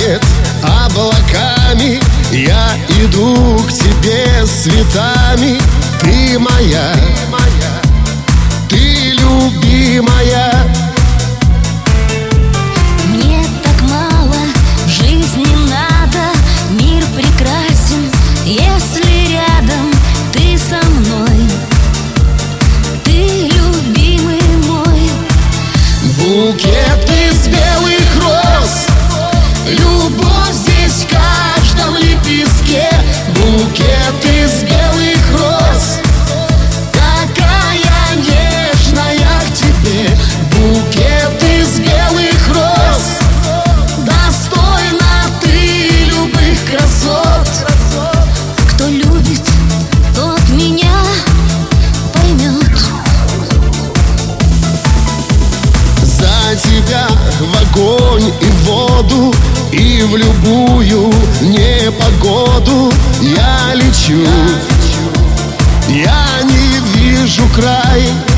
тает облаками. Я иду к тебе с цветами. Ты моя, ты любимая. Мне так мало в жизни надо. Мир прекрасен, если рядом ты со мной. Ты любимый мой. Букет из белых роз, любовь здесь в каждом лепестке. Букет из белых роз, такая нежная к тебе. Букет из белых роз, достойна ты любых красот. Кто любит, тот меня поймет. За тебя в огонь и в воду, и в любую непогоду я лечу. Я не вижу край,